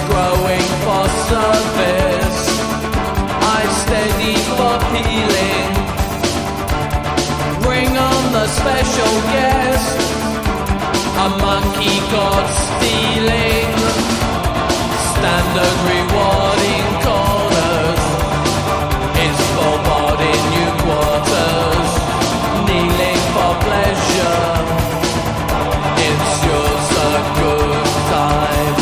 growing for service. I steady for healing. Bring on the special guest, a monkey god stealing. Standard rewarding corners, it's foreboding new quarters. Kneeling for pleasure, it's yours a good time.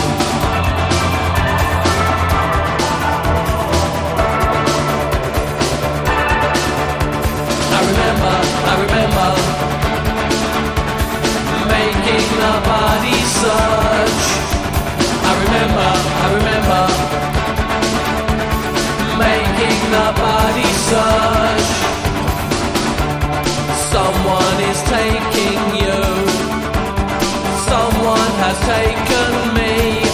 I remember making the body search. I remember making the body search. Someone is taking you. Someone has taken me.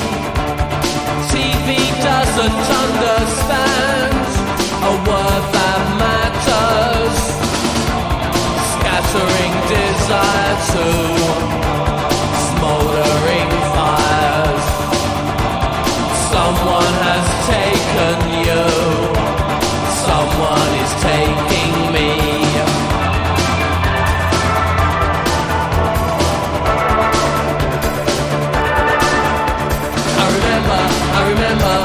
TV doesn't understand a word that matters. Scattering desire to smoldering fires. Someone has taken you. Someone is taking me. I remember